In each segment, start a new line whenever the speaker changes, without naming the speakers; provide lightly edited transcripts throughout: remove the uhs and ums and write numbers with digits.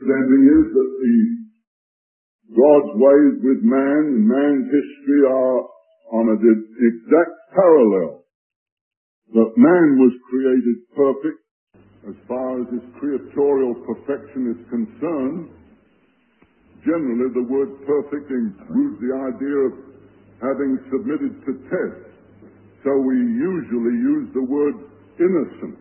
understanding is that God's ways with man and man's history are on an exact parallel. That man was created perfect as far as his creatorial perfection is concerned. Generally, the word perfect includes the idea of having submitted to tests. So we usually use the word innocent.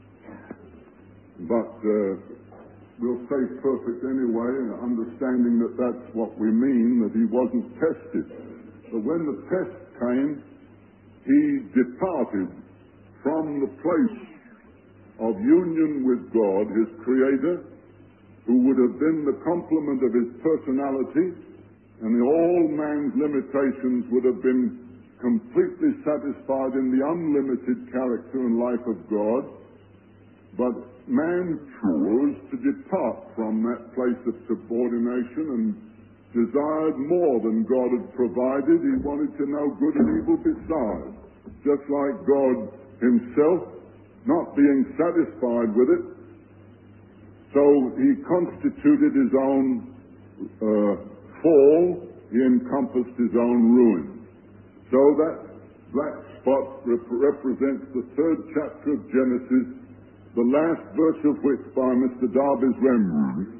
But we'll say perfect anyway, understanding that that's what we mean, that he wasn't tested. But when the test came, he departed from the place of union with God, his Creator, who would have been the complement of his personality, and all man's limitations would have been completely satisfied in the unlimited character and life of God. But man chose to depart from that place of subordination and desired more than God had provided. He wanted to know good and evil besides, just like God himself, not being satisfied with it. So he constituted his own fall. He encompassed his own ruin. So that black spot represents the 3rd chapter of Genesis, the last verse of which, by Mr. Darby's remnant,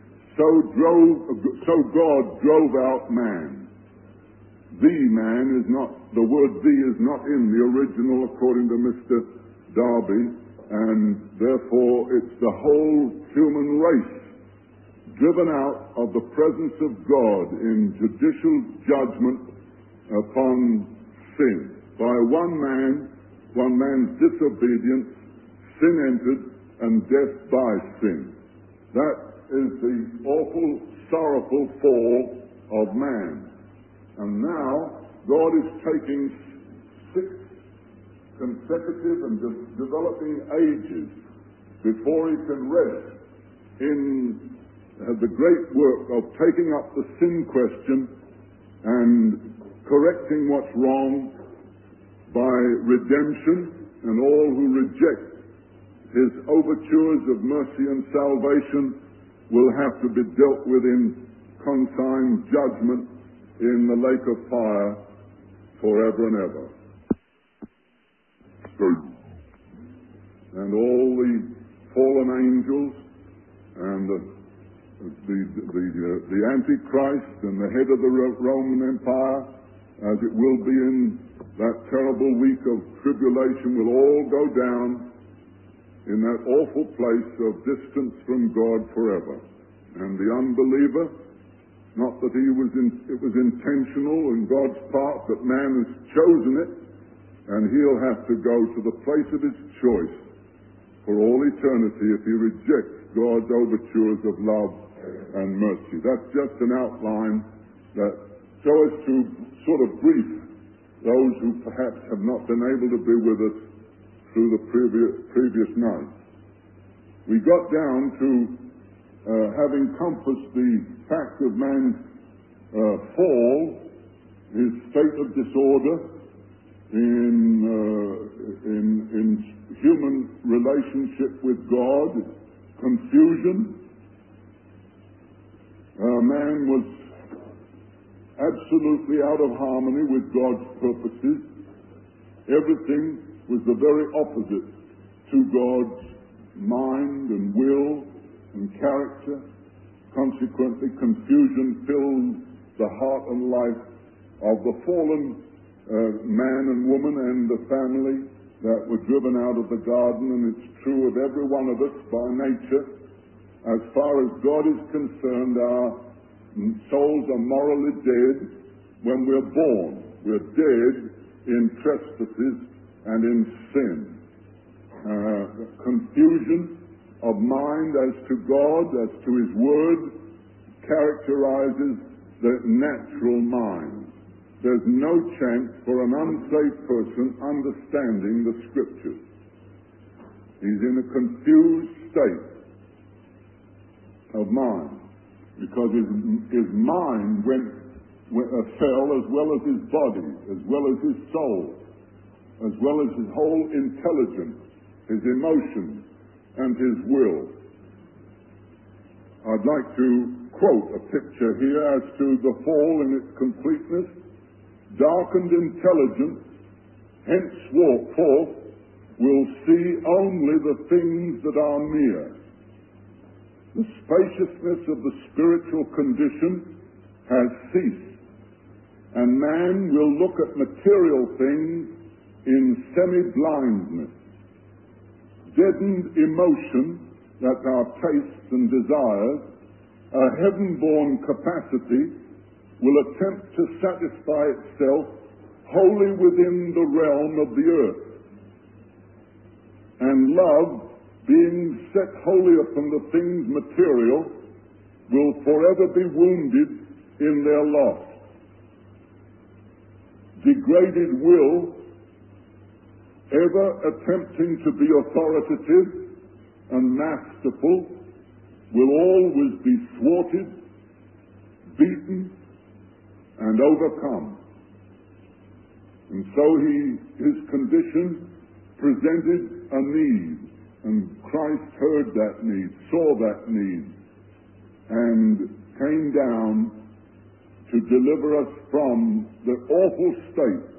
so God drove out man. The man is not, the word the is not in the original according to Mr. Darby, and therefore it's the whole human race driven out of the presence of God in judicial judgment upon sin. By one man's disobedience, sin entered, and death by sin. That is the awful, sorrowful fall of man. And now, God is taking 6 consecutive and developing ages before he can rest in the great work of taking up the sin question and correcting what's wrong by redemption, and all who reject his overtures of mercy and salvation will have to be dealt with in consigned judgment in the lake of fire forever and ever. And all the fallen angels and the Antichrist and the head of the Roman Empire, as it will be in that terrible week of tribulation, will all go down in that awful place of distance from God forever. And the unbeliever, not that it was intentional on God's part, but man has chosen it, and he'll have to go to the place of his choice for all eternity if he rejects God's overtures of love and mercy. That's just an outline that, so as to sort of brief those who perhaps have not been able to be with us through the previous night. We got down to having compassed the fact of man's fall, his state of disorder in human relationship with God, confusion. Man was absolutely out of harmony with God's purposes. Everything was the very opposite to God's mind and will and character. Consequently, confusion filled the heart and life of the fallen man and woman and the family that were driven out of the garden. And it's true of every one of us by nature. As far as God is concerned, our souls are morally dead when we're born. We're dead in trespasses and in sin. Confusion of mind as to God, as to his word, characterizes the natural mind. There's no chance for an unsaved person understanding the Scriptures. He's in a confused state of mind because his mind fell, as well as his body, as well as his soul, as well as his whole intelligence, his emotions, and his will. I'd like to quote a picture here as to the fall in its completeness. Darkened intelligence henceforth will see only the things that are near. The spaciousness of the spiritual condition has ceased, and man will look at material things in semi-blindness. Deadened emotion, that's our tastes and desires, a heaven-born capacity will attempt to satisfy itself wholly within the realm of the earth. And love, being set wholly upon the things material, will forever be wounded in their loss. Degraded will, ever attempting to be authoritative and masterful, will always be thwarted, beaten, and overcome. And so his condition presented a need, and Christ heard that need, saw that need, and came down to deliver us from the awful state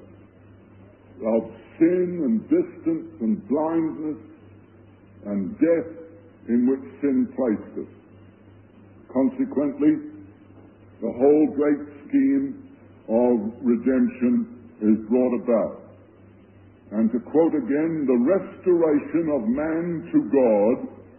of sin and distance and blindness and death in which sin placed us. Consequently, the whole great scheme of redemption is brought about. And to quote again, the restoration of man to God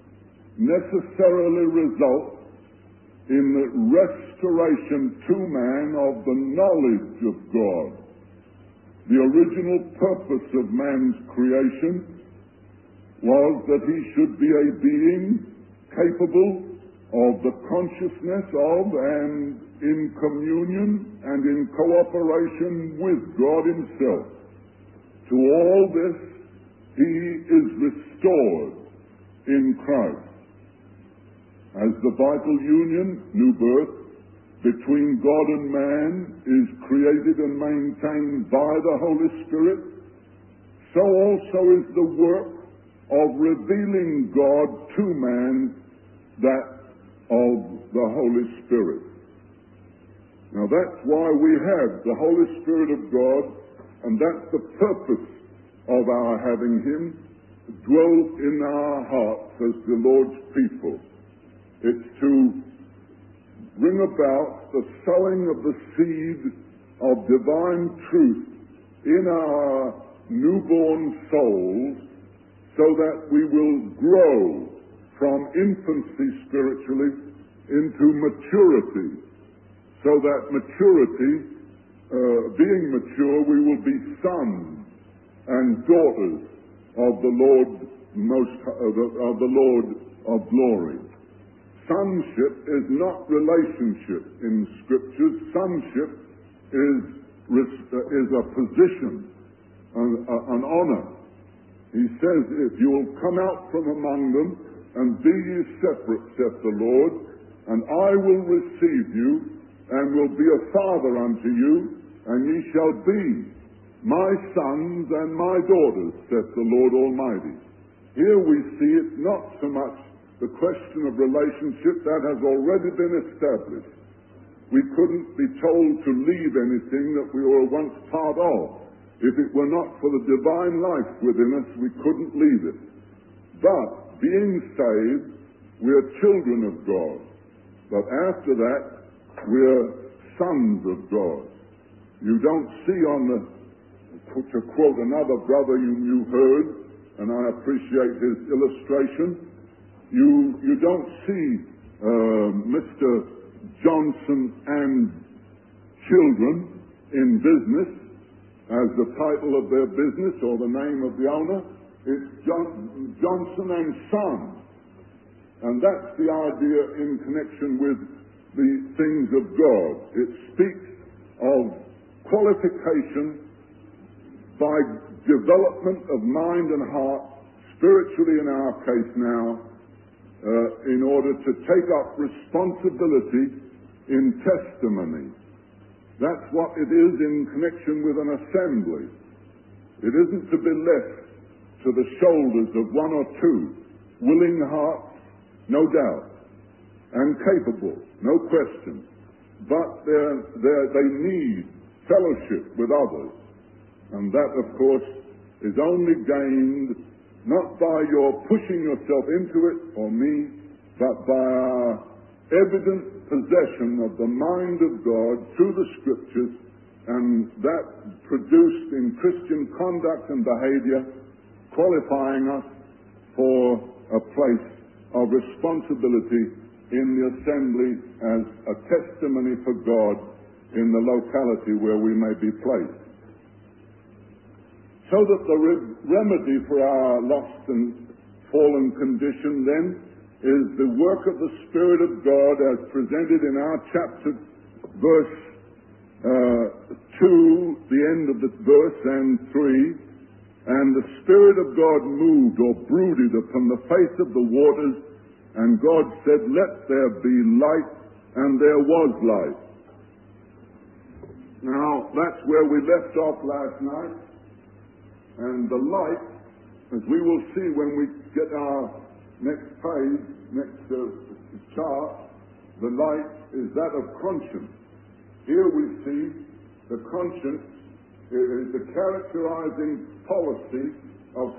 necessarily results in the restoration to man of the knowledge of God. The original purpose of man's creation was that he should be a being capable of the consciousness of and in communion and in cooperation with God himself. To all this, he is restored in Christ. As the vital union, new birth, between God and man is created and maintained by the Holy Spirit, so also is the work of revealing God to man, that of the Holy Spirit. Now that's why we have the Holy Spirit of God, and that's the purpose of our having him dwell in our hearts as the Lord's people. It's to bring about the sowing of the seed of divine truth in our newborn souls, so that we will grow from infancy spiritually into maturity, so that maturity, being mature, we will be sons and daughters of the Lord of the Lord of glory. Sonship is not relationship in Scriptures. Sonship is a position, an honor. He says, if you will come out from among them and be ye separate, saith the Lord, and I will receive you and will be a father unto you, and ye shall be my sons and my daughters, saith the Lord Almighty. Here we see it's not so much the question of relationship that has already been established. We couldn't be told to leave anything that we were once part of. If it were not for the divine life within us, we couldn't leave it. But, being saved, we are children of God. But after that, we are sons of God. You don't see on the, to quote another brother you heard, and I appreciate his illustration, you don't see Mr. Johnson and children in business as the title of their business or the name of the owner. It's Johnson and Son. And that's the idea in connection with the things of God. It speaks of qualification by development of mind and heart, spiritually in our case now, in order to take up responsibility in testimony. That's what it is in connection with an assembly. It isn't to be left to the shoulders of one or two willing hearts, no doubt, and capable, no question. But they need fellowship with others. And that, of course, is only gained not by your pushing yourself into it, or me, but by our evident possession of the mind of God through the Scriptures, and that produced in Christian conduct and behavior, qualifying us for a place of responsibility in the assembly as a testimony for God in the locality where we may be placed. So that the remedy for our lost and fallen condition then is the work of the Spirit of God as presented in our chapter, verse 2, the end of the verse, and 3. And the Spirit of God moved or brooded upon the face of the waters, and God said, "Let there be light," and there was light. Now, that's where we left off last night. And the light, as we will see when we get our next page, next chart, the light is that of conscience. Here we see the conscience is the characterizing policy of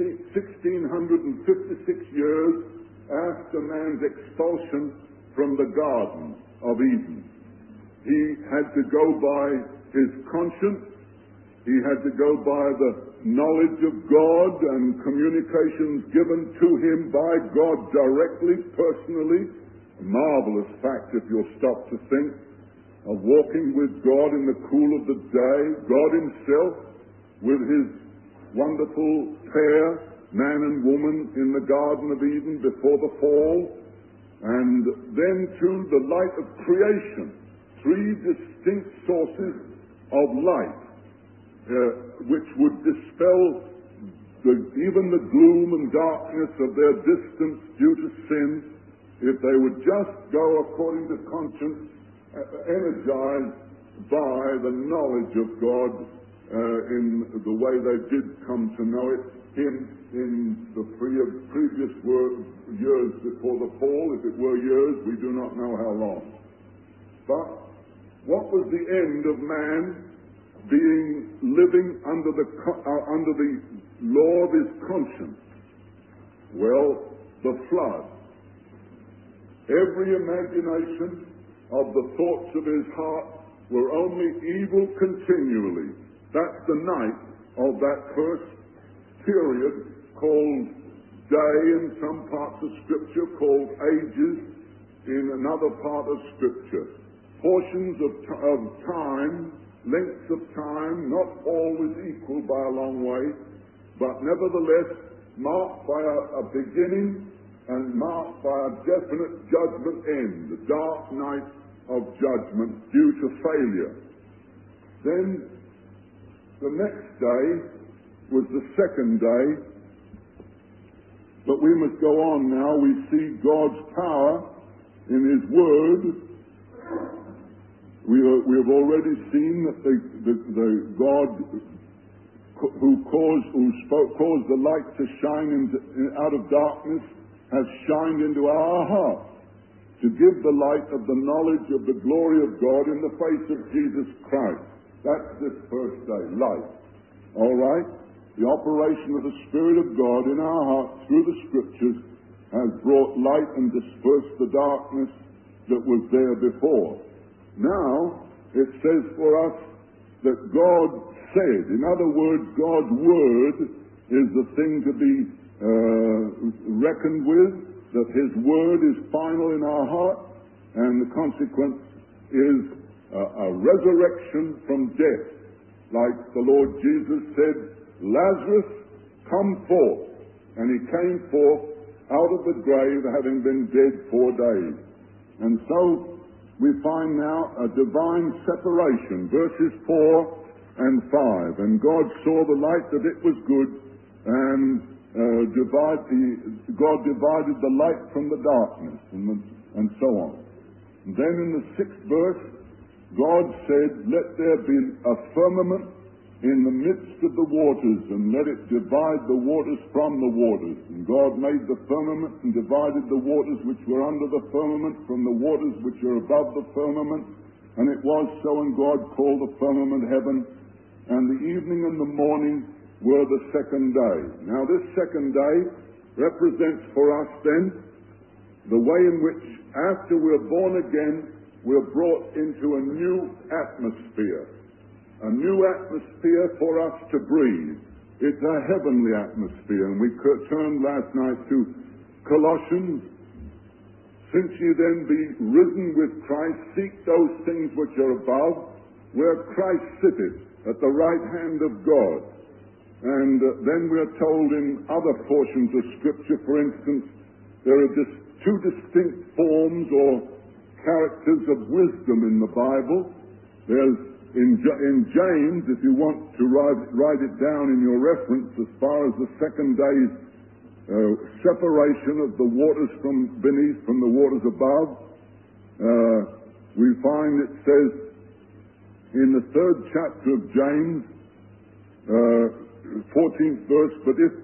1656 years after man's expulsion from the Garden of Eden. He had to go by his conscience. He had to go by the knowledge of God and communications given to him by God directly, personally. A marvelous fact, if you'll stop to think, of walking with God in the cool of the day, God himself with his wonderful pair, man and woman, in the Garden of Eden before the fall, and then to the light of creation, three distinct sources of light, which would dispel even the gloom and darkness of their distance due to sin, if they would just go according to conscience, energized by the knowledge of God in the way they did come to know it, him in the previous years before the fall. If it were years, we do not know how long. But what was the end of man living under the law of his conscience? Well, the flood. Every imagination of the thoughts of his heart were only evil continually. That's the night of that first period called day in some parts of Scripture, called ages in another part of Scripture. Portions of time, lengths of time, not always equal by a long way, but nevertheless marked by a beginning and marked by a definite judgment end, the dark night of judgment due to failure. Then the next day was the second day, but we must go on now. We see God's power in his word. We have already seen that the God who caused the light to shine out of darkness has shined into our hearts to give the light of the knowledge of the glory of God in the face of Jesus Christ. That's this first day, light. All right? The operation of the Spirit of God in our hearts through the Scriptures has brought light and dispersed the darkness that was there before. Now, it says for us that God said. In other words, God's Word is the thing to be reckoned with, that his Word is final in our heart, and the consequence is a resurrection from death. Like the Lord Jesus said, "Lazarus, come forth." And he came forth out of the grave, having been dead 4 days. And so we find now a divine separation, verses 4 and 5. And God saw the light that it was good, and God divided the light from the darkness, and so on. And then in the 6th verse, God said, "Let there be a firmament in the midst of the waters, and let it divide the waters from the waters. And God made the firmament and divided the waters which were under the firmament from the waters which are above the firmament. And it was so, and God called the firmament heaven. And the evening and the morning were the second day. Now this second day represents for us then the way in which, after we're born again, we're brought into a new atmosphere. A new atmosphere for us to breathe. It's a heavenly atmosphere. And we turned last night to Colossians. Since ye then be risen with Christ, seek those things which are above, where Christ sitteth at the right hand of God. And then we're told in other portions of Scripture, for instance, there are just two distinct forms or characters of wisdom in the Bible. There's in James, if you want to write it down in your reference, as far as the second day's separation of the waters from beneath from the waters above, we find it says in the 3rd chapter of James, 14th verse, but if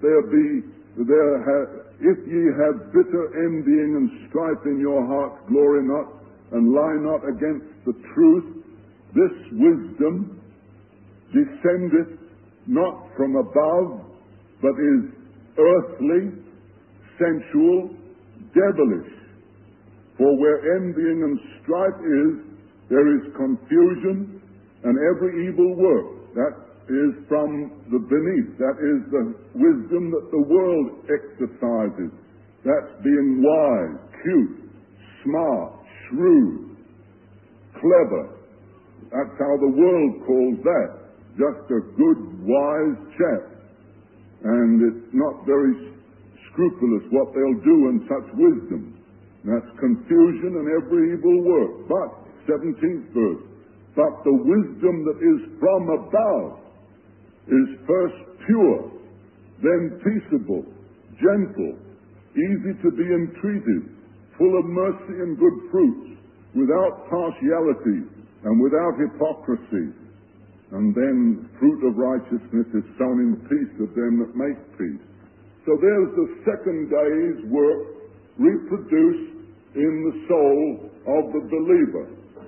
ye have bitter envying and strife in your hearts, glory not, and lie not against the truth. This wisdom descendeth not from above, but is earthly, sensual, devilish. For where envying and strife is, there is confusion and every evil work. That is from the beneath. That is the wisdom that the world exercises. That's being wise, cute, smart, shrewd, clever. That's how the world calls that. Just a good, wise chap. And it's not very scrupulous what they'll do in such wisdom. That's confusion and every evil work. But, 17th verse, but the wisdom that is from above is first pure, then peaceable, gentle, easy to be entreated, full of mercy and good fruits, without partiality, and without hypocrisy. And then fruit of righteousness is sown in peace of them that make peace. So there's the second day's work reproduced in the soul of the believer.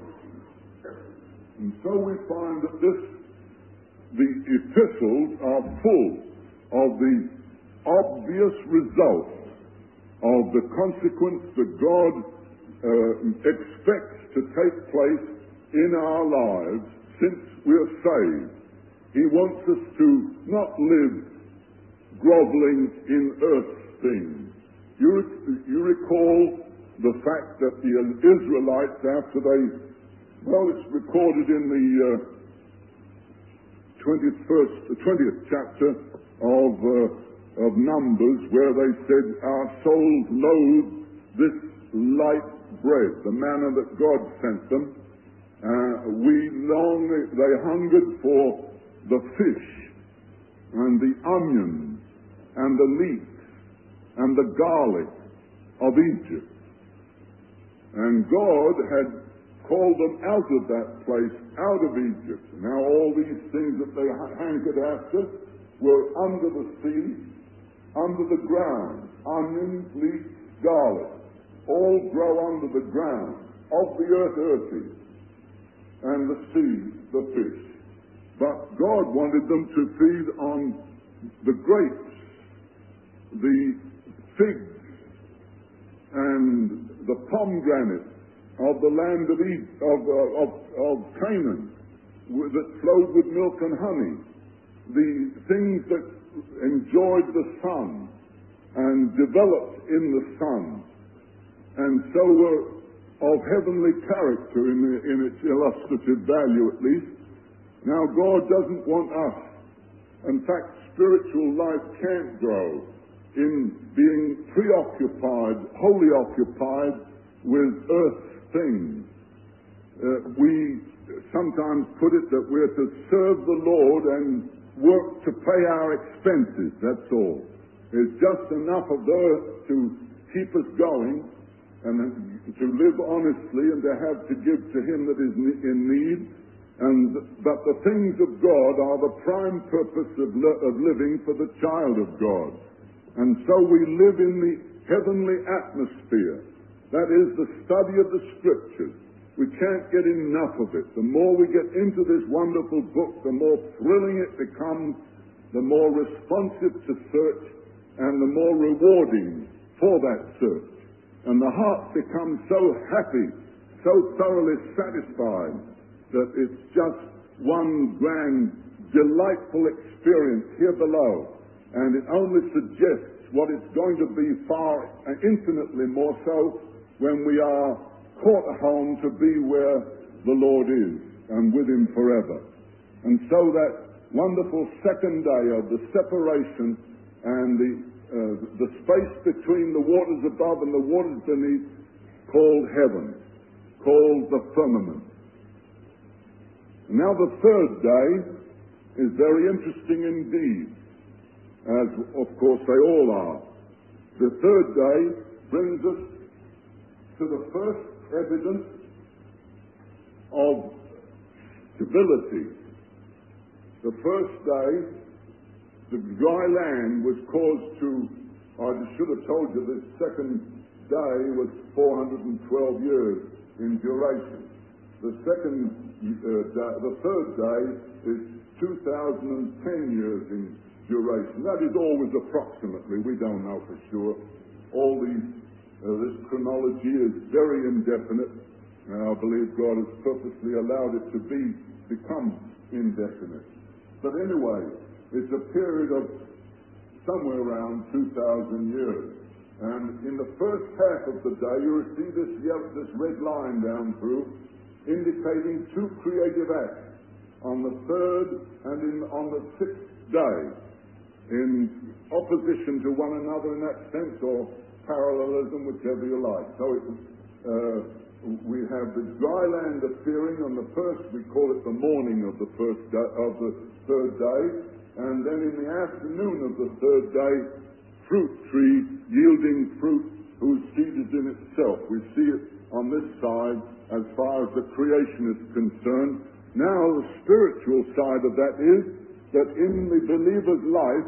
And so we find that the epistles are full of the obvious results of the consequence that God expects to take place in our lives since we're saved. He wants us to not live groveling in earth things. You recall the fact that the Israelites, after it's recorded in the 20th chapter of Numbers, where they said, our souls loathe this light bread, the manna that God sent them. They hungered for the fish and the onions and the leeks and the garlic of Egypt. And God had called them out of that place, out of Egypt. Now all these things that they hankered after were under the sea, under the ground. Onions, leeks, garlic, all grow under the ground, of the earth earthy, and the sea, the fish. But God wanted them to feed on the grapes, the figs, and the pomegranates of the land of Canaan, that flowed with milk and honey, the things that enjoyed the sun and developed in the sun, and so were of heavenly character in its illustrative value, at least. Now, God doesn't want us. In fact, spiritual life can't grow in being preoccupied, wholly occupied with earth things. We sometimes put it that we're to serve the Lord and work to pay our expenses, that's all. It's just enough of the earth to keep us going, and to live honestly, and to have to give to him that is in need, But the things of God are the prime purpose of living for the child of God. And so we live in the heavenly atmosphere. That is the study of the Scriptures. We can't get enough of it. The more we get into this wonderful book, the more thrilling it becomes, the more responsive to search, and the more rewarding for that search. And the heart becomes so happy, so thoroughly satisfied, that it's just one grand, delightful experience here below. And it only suggests what it's going to be far and infinitely more so when we are caught home to be where the Lord is and with Him forever. And so that wonderful second day of the separation and the space between the waters above and the waters beneath, called heaven, called the firmament. Now the third day is very interesting indeed, as of course they all are. The third day brings us to the first evidence of stability. The first day, the dry land was caused to, I should have told you this second day was 412 years in duration. The third day is 2010 years in duration. That is always approximately. We don't know for sure. All this chronology is very indefinite, and I believe God has purposely allowed it to become indefinite. But anyway, it's a period of somewhere around 2,000 years. And in the first half of the day, you will see this red line down through, indicating two creative acts on the third and on the sixth day, in opposition to one another in that sense, or parallelism, whichever you like. So we have the dry land appearing on the first, we call it the morning of the first day, of the third day, and then in the afternoon of the third day, fruit tree yielding fruit whose seed is in itself. We see it on this side as far as the creation is concerned. Now the spiritual side of that is that in the believer's life,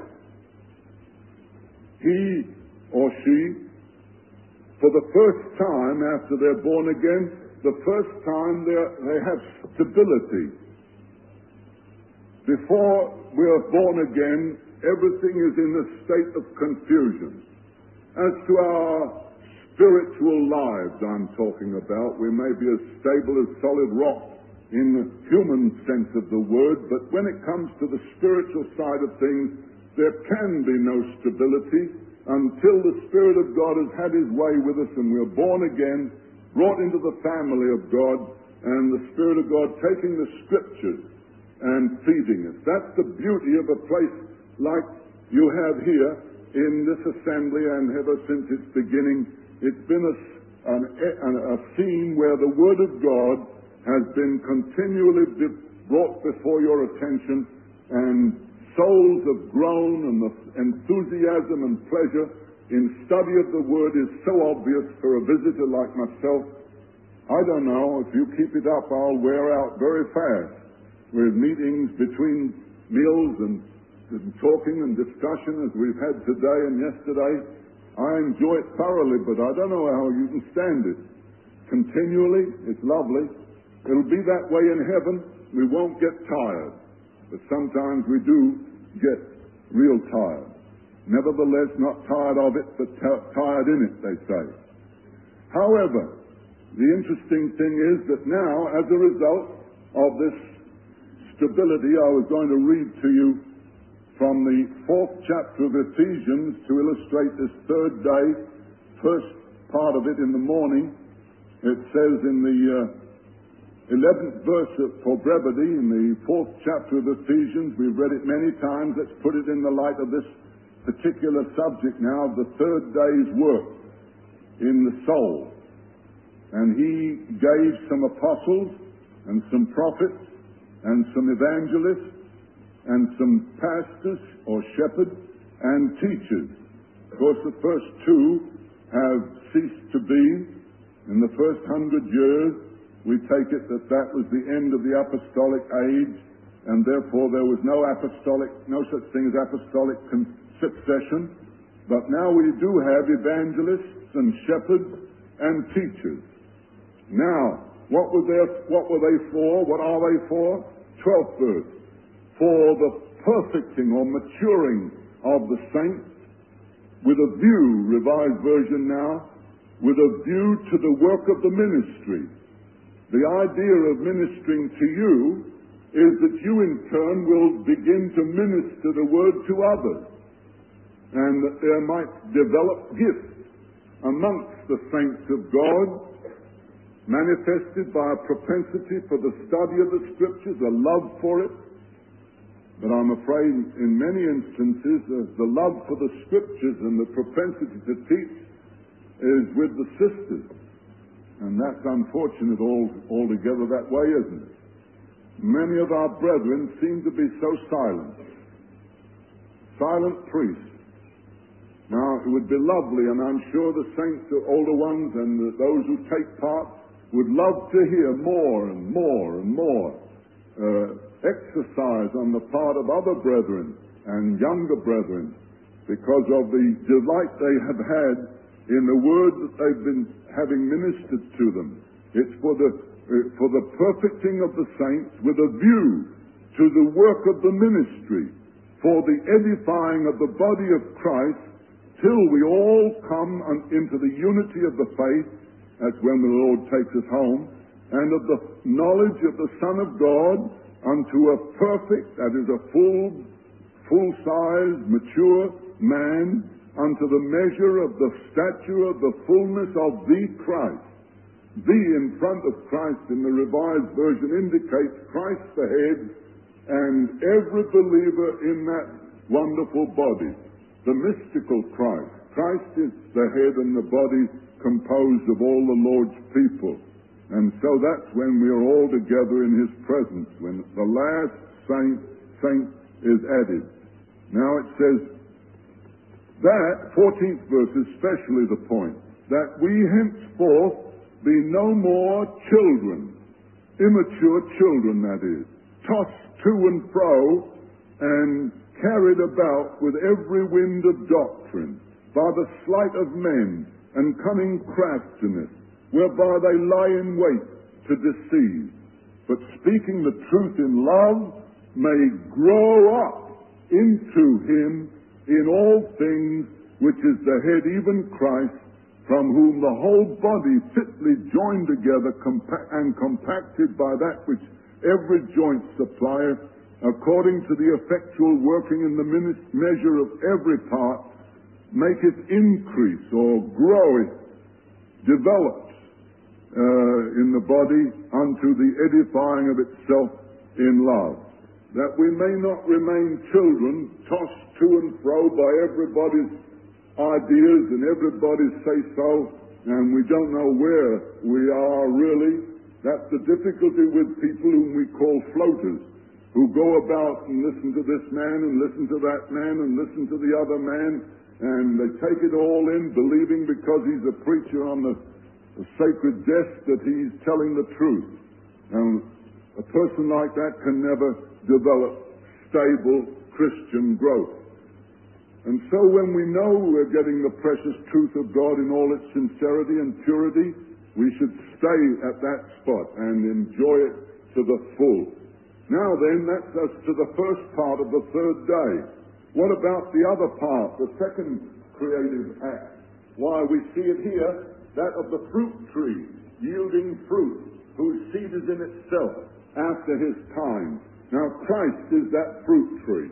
he or she, for the first time after they're born again, the first time they have stability. Before we are born again, everything is in a state of confusion. As to our spiritual lives I'm talking about, we may be as stable as solid rock in the human sense of the word, but when it comes to the spiritual side of things, there can be no stability until the Spirit of God has had His way with us and we're born again, brought into the family of God, and the Spirit of God taking the Scriptures and feeding us. That's the beauty of a place like you have here in this assembly, and ever since its beginning, it's been a scene where the Word of God has been continually brought before your attention, and souls have grown, and the enthusiasm and pleasure in study of the Word is so obvious for a visitor like myself. I don't know, if you keep it up, I'll wear out very fast with meetings between meals and talking and discussion as we've had today and yesterday. I enjoy it thoroughly, but I don't know how you can stand it. Continually, it's lovely. It'll be that way in heaven. We won't get tired. But sometimes we do get real tired. Nevertheless, not tired of it, but tired in it, they say. However, the interesting thing is that now, as a result of this stability, I was going to read to you from the 4th chapter of Ephesians to illustrate this third day, first part of it in the morning. It says in the 11th verse, for brevity, in the 4th chapter of Ephesians, we've read it many times. Let's put it in the light of this particular subject now, of the third day's work in the soul. And He gave some apostles and some prophets and some evangelists and some pastors or shepherds and teachers. Of course, the first two have ceased to be in the first 100 years, we take it that that was the end of the apostolic age, and therefore there was no such thing as apostolic succession. But now we do have evangelists and shepherds and teachers. Now, what were they for? What are they for? 12th verse. For the perfecting or maturing of the saints, with a view, Revised Version now, with a view to the work of the ministry. The idea of ministering to you is that you in turn will begin to minister the word to others, and that there might develop gifts amongst the saints of God, manifested by a propensity for the study of the Scriptures, a love for it. But I'm afraid in many instances the love for the Scriptures and the propensity to teach is with the sisters. And that's unfortunate altogether that way, isn't it? Many of our brethren seem to be so silent. Silent priests. Now, it would be lovely, and I'm sure the saints, the older ones, and those who take part would love to hear more and more and more exercise on the part of other brethren and younger brethren, because of the delight they have had in the word that they've been having ministered to them. It's for the perfecting of the saints, with a view to the work of the ministry, for the edifying of the body of Christ, till we all come into the unity of the faith. That's when the Lord takes us home, and of the knowledge of the Son of God, unto a perfect, that is a full-size, mature man, unto the measure of the stature of the fullness of the Christ. The in front of Christ in the Revised Version indicates Christ the head, and every believer in that wonderful body, the mystical Christ. Christ is the head and the body composed of all the Lord's people. And so that's when we are all together in His presence, when the last saint is added. Now it says, that 14th verse is especially the point, that we henceforth be no more children, immature children that is, tossed to and fro and carried about with every wind of doctrine, by the sleight of men and cunning craftiness, whereby they lie in wait to deceive. But speaking the truth in love, may grow up into Him in all things, which is the head, even Christ, from whom the whole body fitly joined together and compacted by that which every joint supplieth, according to the effectual working in the measure of every part, maketh increase or groweth, develops in the body unto the edifying of itself in love, that we may not remain children tossed to and fro by everybody's ideas and everybody's say-so, and we don't know where we are really. That's the difficulty with people whom we call floaters, who go about and listen to this man and listen to that man and listen to the other man, and they take it all in, believing because he's a preacher on the sacred desk that he's telling the truth. And a person like that can never develop stable Christian growth. And so when we know we're getting the precious truth of God in all its sincerity and purity, we should stay at that spot and enjoy it to the full. Now then, that's us to the first part of the third day. What about the other part, the second creative act? Why, we see it here, that of the fruit tree, yielding fruit, whose seed is in itself after His time. Now, Christ is that fruit tree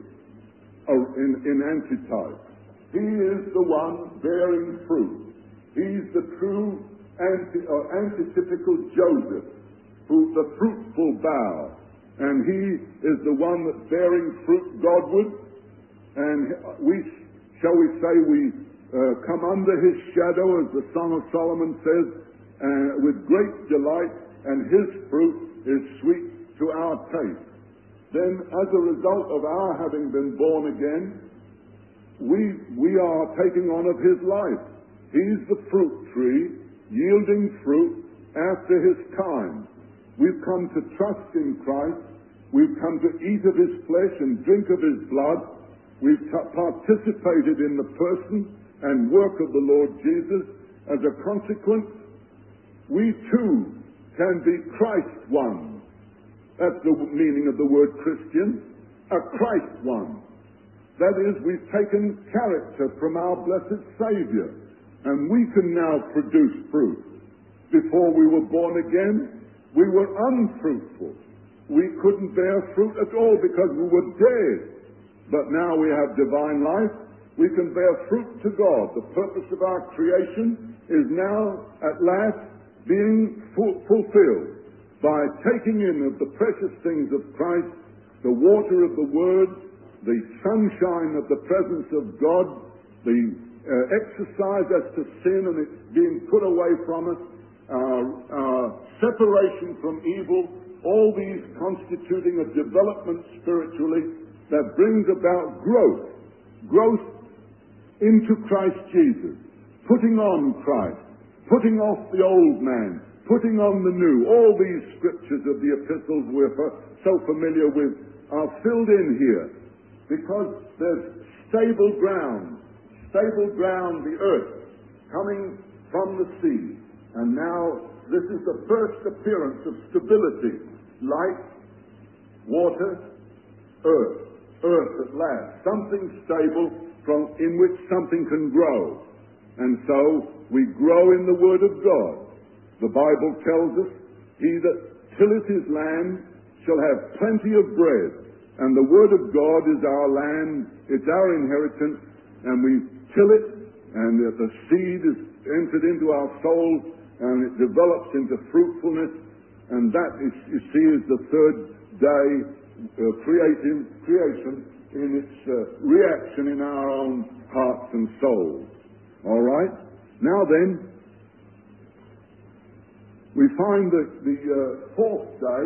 in antitype. He is the one bearing fruit. He's the true antitypical Joseph, the fruitful bough. And He is the one that's bearing fruit Godward. And shall we say, we come under His shadow, as the Song of Solomon says, with great delight, and His fruit is sweet to our taste. Then, as a result of our having been born again, we are taking on of His life. He's the fruit tree, yielding fruit after His time. We've come to trust in Christ. We've come to eat of his flesh and drink of his blood. We've participated in the person and work of the Lord Jesus. As a consequence, we too can be Christ one. That's the meaning of the word Christian, a Christ one. That is, we've taken character from our blessed Savior, and we can now produce fruit. Before we were born again, we were unfruitful. We couldn't bear fruit at all because we were dead. But now we have divine life. We can bear fruit to God. The purpose of our creation is now at last being fulfilled by taking in of the precious things of Christ, the water of the Word, the sunshine of the presence of God, the exercise as to sin and its being put away from us, separation from evil, all these constituting a development spiritually that brings about growth into Christ Jesus, putting on Christ, putting off the old man, putting on the new. All these scriptures of the epistles we're so familiar with are filled in here because there's stable ground, the earth, coming from the sea. And now this is the first appearance of stability. Light, water, earth at last. Something stable in which something can grow. And so we grow in the Word of God. The Bible tells us, he that tilleth his land shall have plenty of bread. And the Word of God is our land, it's our inheritance, and we till it, and the seed is entered into our soul, and it develops into fruitfulness, and that is, you see, is the third day creation in its reaction in our own hearts and souls. All right? Now then, we find that the fourth day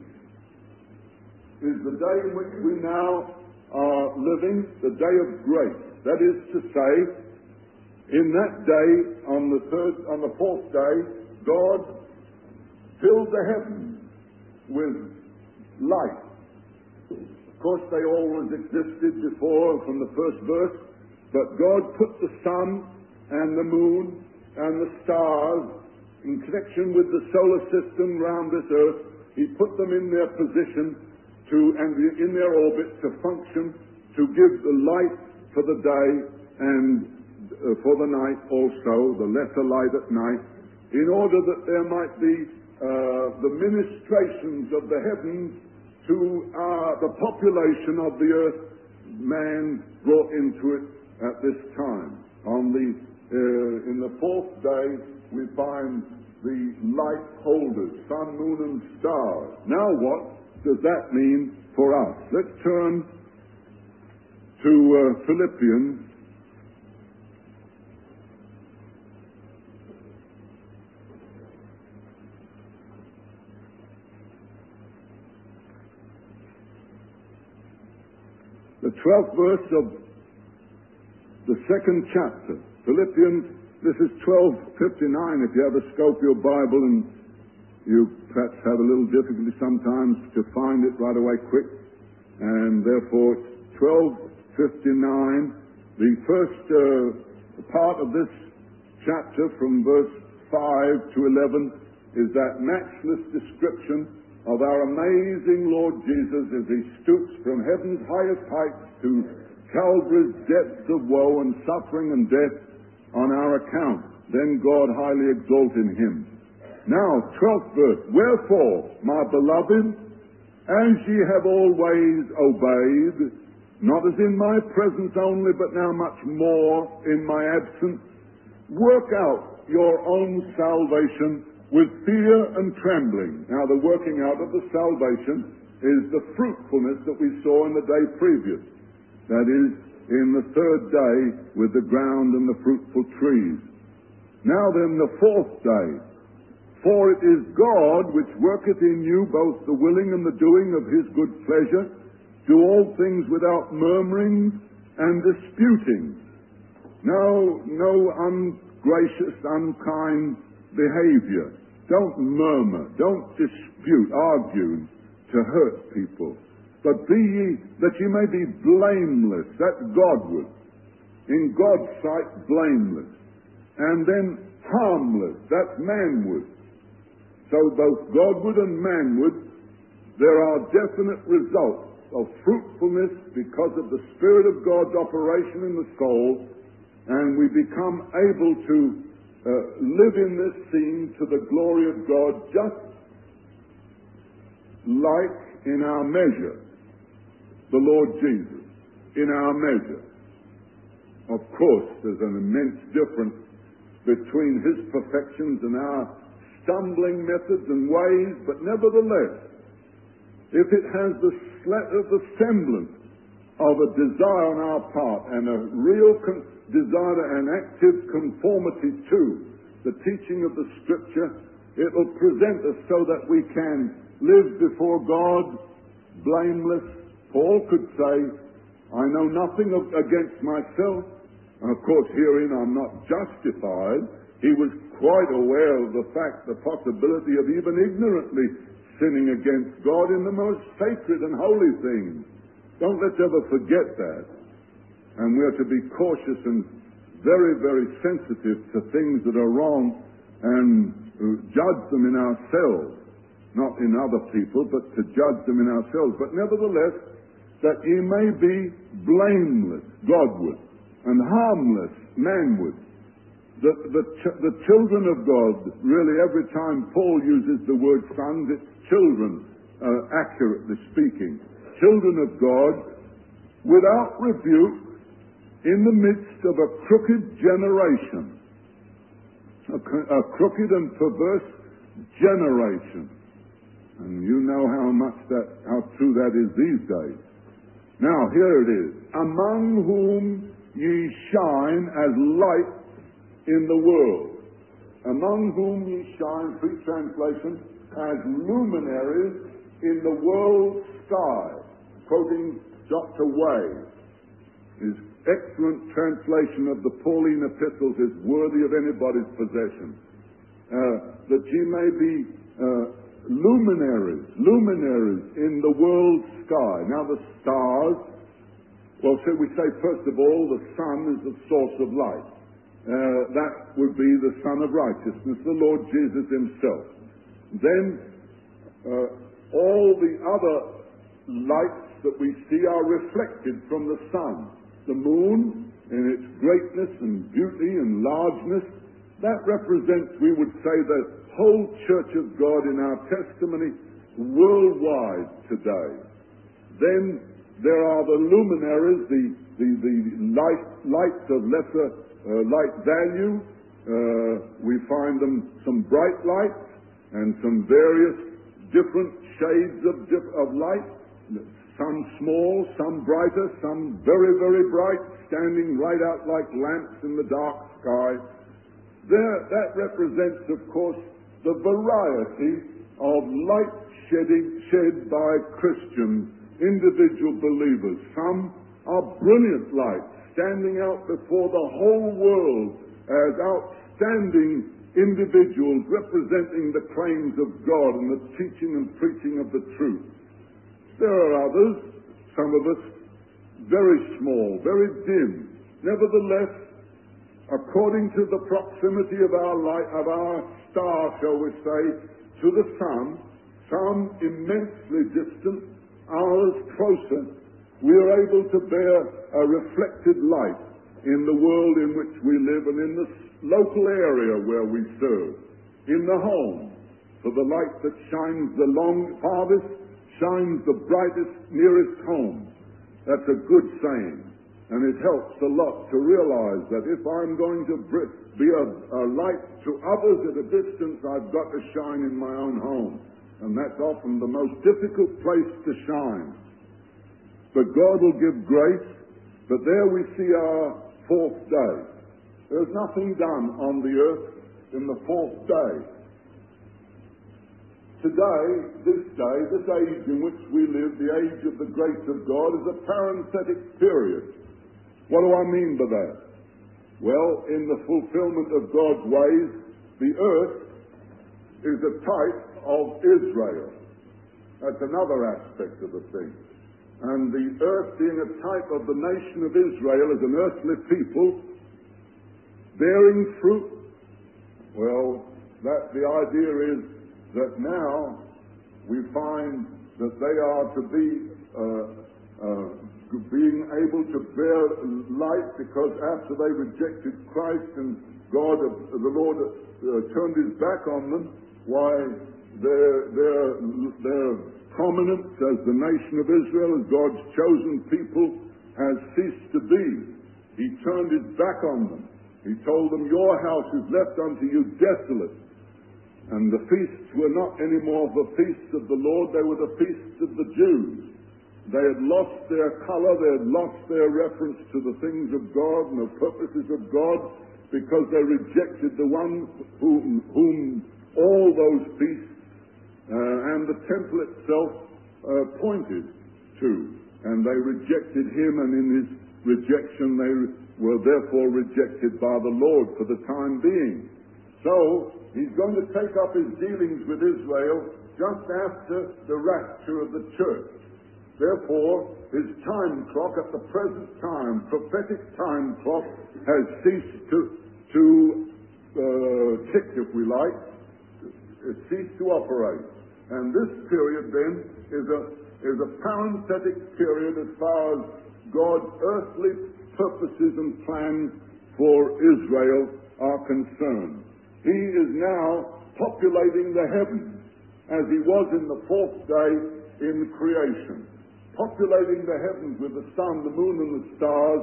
is the day in which we now are living, the day of grace. That is to say, in that day, on the fourth day, God filled the heavens with light. Of course, they always existed before from the first verse, but God put the sun and the moon and the stars in connection with the solar system round this earth. He put them in their position and in their orbit to function, to give the light for the day and for the night also, the lesser light at night, in order that there might be the ministrations of the heavens to the population of the earth, man brought into it at this time. In the fourth day, we find the light holders, sun, moon, and stars. Now what does that mean for us? Let's turn to Philippians. The 12th verse of the second chapter. Philippians, this is 12:59. If you have a Scofield Bible and you perhaps have a little difficulty sometimes to find it right away quick, and therefore it's 12:59. The first part of this chapter from verse 5 to 11 is that matchless description of our amazing Lord Jesus as he stoops from heaven's highest heights to Calvary's depths of woe and suffering and death on our account. Then God highly exalted him. Now, 12th verse. Wherefore, my beloved, as ye have always obeyed, not as in my presence only, but now much more in my absence, work out your own salvation with fear and trembling. Now, the working out of the salvation is the fruitfulness that we saw in the day previous. That is, in the third day with the ground and the fruitful trees. Now then, the fourth day. For it is God which worketh in you both the willing and the doing of his good pleasure, do all things without murmuring and disputing. No ungracious, unkind behavior. Don't murmur. Don't dispute, argue to hurt people. But be ye, that ye may be blameless. That's Godward. In God's sight, blameless. And then harmless. That's manward. So both Godward and manward, there are definite results of fruitfulness because of the Spirit of God's operation in the soul, and we become able to live in this scene to the glory of God, just like in our measure, the Lord Jesus, in our measure. Of course, there's an immense difference between His perfections and our stumbling methods and ways, but nevertheless, if it has the semblance of a desire on our part and a real desire and active conformity to the teaching of the Scripture, it will present us so that we can live before God blameless. Paul could say, I know nothing against myself. And of course, herein I'm not justified. He was quite aware of the fact, the possibility of even ignorantly sinning against God in the most sacred and holy things. Don't let's ever forget that. And we are to be cautious and very, very sensitive to things that are wrong and judge them in ourselves, not in other people, but to judge them in ourselves. But nevertheless, that ye may be blameless, Godward, and harmless, manward. The children of God, really every time Paul uses the word sons, it's children, accurately speaking. Children of God, without rebuke, in the midst of a crooked generation, a crooked and perverse generation. And you know how true that is these days. Now, here it is. Among whom ye shine as lights in the world. Among whom ye shine, free translation, as luminaries in the world's sky. Quoting Dr. Way. His excellent translation of the Pauline epistles is worthy of anybody's possession. That ye may be luminaries in the world's sky. Now the stars, well, shall we say first of all, the sun is the source of light. That would be the Son of Righteousness, the Lord Jesus Himself. Then all the other lights that we see are reflected from the sun. The moon, in its greatness and beauty and largeness, that represents, we would say, the whole Church of God in our testimony worldwide today. Then there are the luminaries, the lights of lesser light value. We find them some bright lights and some various different shades of light. Some small, some brighter, some very, very bright, standing right out like lamps in the dark sky. That represents, of course, the variety of light shed by Christians, individual believers. Some are brilliant lights, standing out before the whole world as outstanding individuals representing the claims of God and the teaching and preaching of the truth. There are others, some of us, very small, very dim. Nevertheless, according to the proximity of our light, of our star, shall we say, to the sun, some immensely distant, ours closer, we are able to bear a reflected light in the world in which we live and in the local area where we serve, in the home. For the light that shines the farthest shines the brightest, nearest home. That's a good saying. And it helps a lot to realize that if I'm going to be a light to others at a distance, I've got to shine in my own home. And that's often the most difficult place to shine. But God will give grace. But there we see our fourth day. There's nothing done on the earth in the fourth day. Today, this age in which we live, the age of the grace of God, is a parenthetic period. What do I mean by that? Well, in the fulfillment of God's ways, the earth is a type of Israel. That's another aspect of the thing. And the earth being a type of the nation of Israel as an earthly people, bearing fruit, well, that the idea is that now we find that they are to be being able to bear light, because after they rejected Christ and God, the Lord turned his back on them, why their prominence as the nation of Israel, as God's chosen people, has ceased to be. He turned his back on them. He told them, your house is left unto you desolate. And the feasts were not any more the feasts of the Lord, they were the feasts of the Jews. They had lost their color, they had lost their reference to the things of God and the purposes of God, because they rejected the one whom all those feasts and the temple itself pointed to. And they rejected him, and in his rejection they were therefore rejected by the Lord for the time being. So he's going to take up his dealings with Israel just after the rapture of the church. Therefore, his time clock at the present time, prophetic time clock, has ceased to tick, if we like. It ceased to operate. And this period then is a parenthetic period as far as God's earthly purposes and plans for Israel are concerned. He is now populating the heavens as he was in the fourth day in creation, populating the heavens with the sun, the moon, and the stars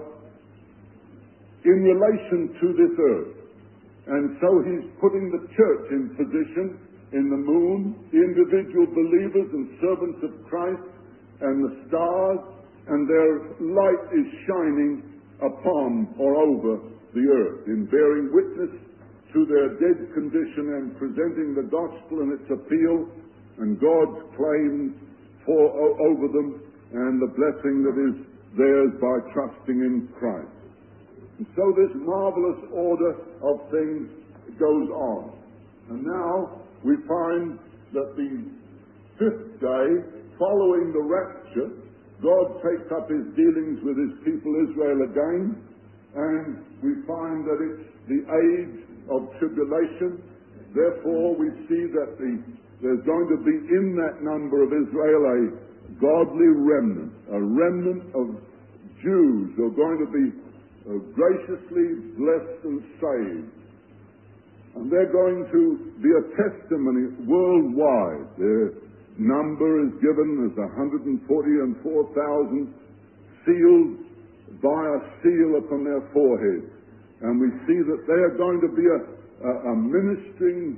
in relation to this earth. And so he's putting the church in position in the moon, the individual believers and servants of Christ, and the stars, and their light is shining upon or over the earth in bearing witness to their dead condition and presenting the gospel and its appeal and God's claims over them and the blessing that is theirs by trusting in Christ. And so this marvelous order of things goes on. And now we find that the fifth day, following the rapture, God takes up his dealings with his people Israel again, and we find that it's the age of tribulation. Therefore, we see that there's going to be in that number of Israel a godly remnant, a remnant of Jews who are going to be graciously blessed and saved. And they're going to be a testimony worldwide. Their number is given as 144,000 sealed by a seal upon their foreheads. And we see that they are going to be a ministering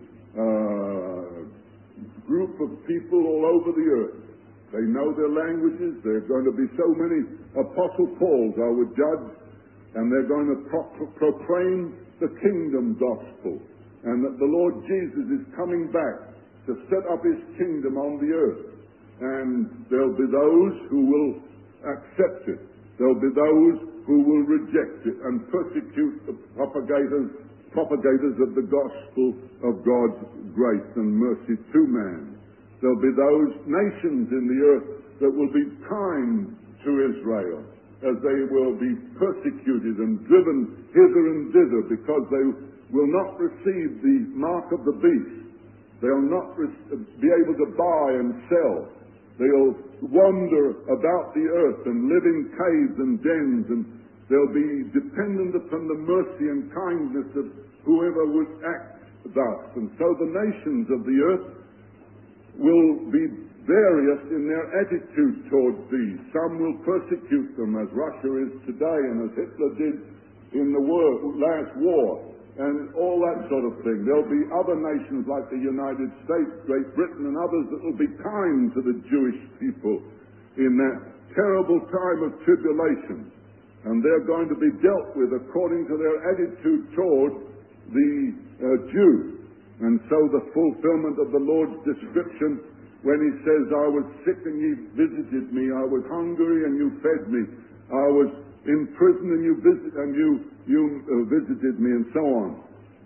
group of people all over the earth. They know their languages. There are going to be so many Apostle Pauls, I would judge, and they're going to proclaim the kingdom gospel, and that the Lord Jesus is coming back to set up his kingdom on the earth. And there'll be those who will accept it. There'll be those who will reject it and persecute the propagators of the gospel of God's grace and mercy to man. There'll be those nations in the earth that will be kind to Israel, as they will be persecuted and driven hither and thither because they will not receive the mark of the beast. They'll not be able to buy and sell. They'll wander about the earth and live in caves and dens, and they'll be dependent upon the mercy and kindness of whoever would act thus. And so the nations of the earth will be various in their attitude towards these. Some will persecute them, as Russia is today, and as Hitler did in the last war, and all that sort of thing. There'll be other nations like the United States, Great Britain, and others that will be kind to the Jewish people in that terrible time of tribulation. And they're going to be dealt with according to their attitude toward the Jews. And so the fulfillment of the Lord's description when he says, I was sick and ye visited me, I was hungry and you fed me, I was in prison and you visited me, and so on.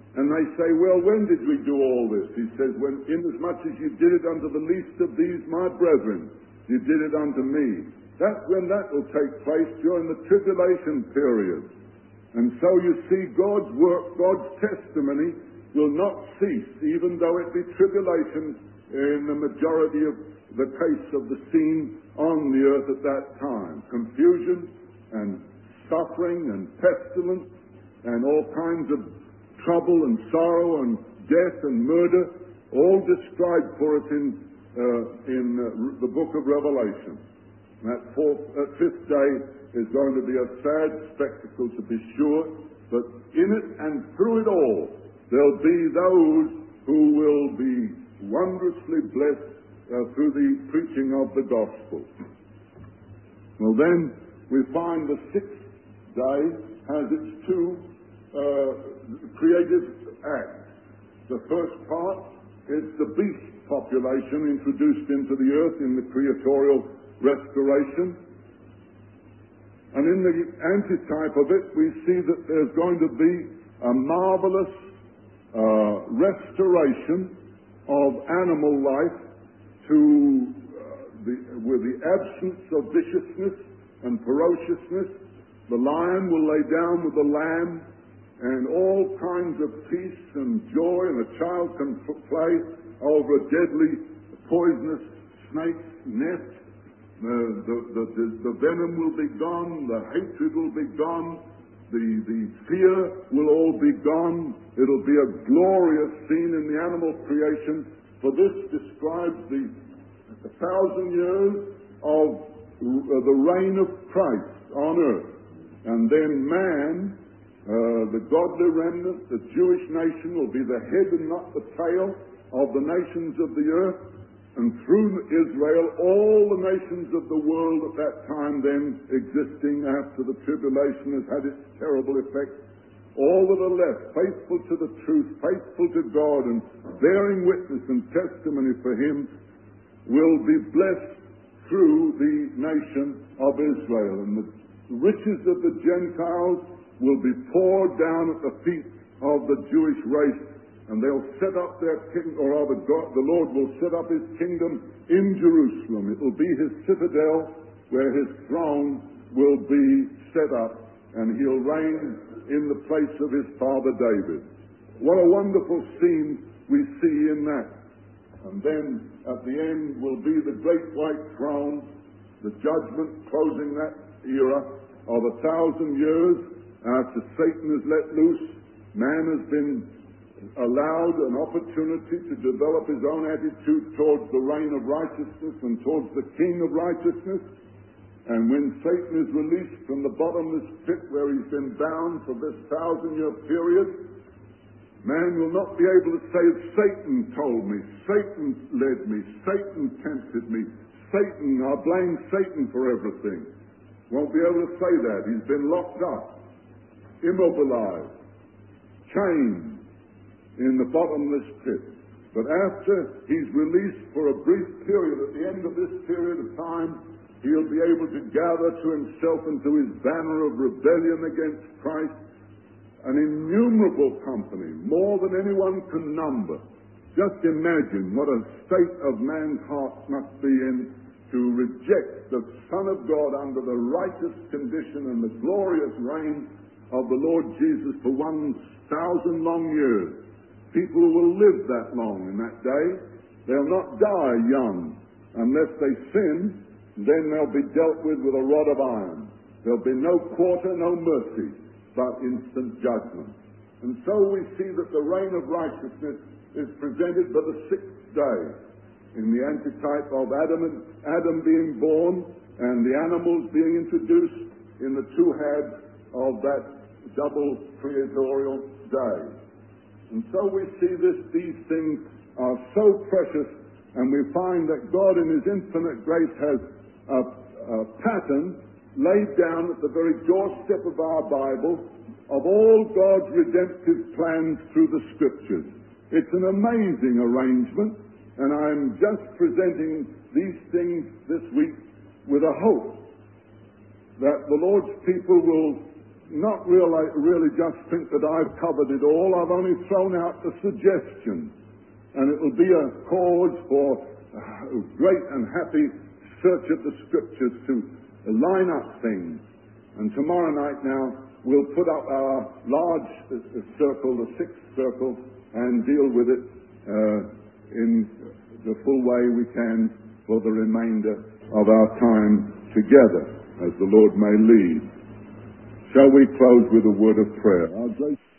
And they say, well, when did we do all this? He says, when inasmuch as you did it unto the least of these, my brethren, you did it unto me. That's when that will take place, during the tribulation period. And so you see, God's work, God's testimony will not cease, even though it be tribulation in the majority of the case of the scene on the earth at that time. Confusion and suffering and pestilence and all kinds of trouble and sorrow and death and murder, all described for us in the book of Revelation. That fifth day is going to be a sad spectacle, to be sure, but in it and through it all, there'll be those who will be wondrously blessed through the preaching of the gospel. Well, then we find the sixth day has its two creative acts. The first part is the beast population introduced into the earth in the creatorial restoration. And in the antitype of it, we see that there's going to be a marvelous restoration of animal life with the absence of viciousness and ferociousness. The lion will lay down with the lamb, and all kinds of peace and joy, and a child can play over a deadly poisonous snake's nest. The venom will be gone, the hatred will be gone, the fear will all be gone. It'll be a glorious scene in the animal creation, for this describes the 1,000 years of the reign of Christ on earth. And then man, the godly remnant, the Jewish nation, will be the head and not the tail of the nations of the earth. And through Israel, all the nations of the world at that time then existing after the tribulation has had its terrible effect, all that are left, faithful to the truth, faithful to God, and bearing witness and testimony for Him, will be blessed through the nation of Israel. And the riches of the Gentiles will be poured down at the feet of the Jewish race, and they'll set up their kingdom, or rather the Lord will set up His kingdom in Jerusalem. It will be His citadel where His throne will be set up, and He'll reign in the place of His father David. What a wonderful scene we see in that. And then at the end will be the great white throne, the judgment closing that era of 1,000 years after Satan is let loose. Man has been allowed an opportunity to develop his own attitude towards the reign of righteousness and towards the King of righteousness. And when Satan is released from the bottomless pit where he's been bound for this 1,000-year period, man will not be able to say, Satan told me, Satan led me, Satan tempted me, Satan, I blame Satan for everything. Won't be able to say that. He's been locked up, immobilized, chained in the bottomless pit. But after he's released for a brief period, at the end of this period of time, he'll be able to gather to himself and to his banner of rebellion against Christ an innumerable company, more than anyone can number. Just imagine what a state of man's heart must be in to reject the Son of God under the righteous condition and the glorious reign of the Lord Jesus for 1,000 long years. People will live that long in that day. They'll not die young unless they sin. Then they'll be dealt with a rod of iron. There'll be no quarter, no mercy, but instant judgment. And so we see that the reign of righteousness is presented by the sixth day in the antitype of Adam being born and the animals being introduced in the two halves of that double creatorial day. And so we see these things are so precious, and we find that God in His infinite grace has a pattern laid down at the very doorstep of our Bible of all God's redemptive plans through the Scriptures. It's an amazing arrangement, and I'm just presenting these things this week with a hope that the Lord's people will not really just think that I've covered it all. I've only thrown out the suggestions. And it will be a cause for great and happy search of the Scriptures to line up things. And tomorrow night now, we'll put up our large circle, the sixth circle, and deal with it in the full way we can for the remainder of our time together, as the Lord may lead. Shall we close with a word of prayer? Our gracious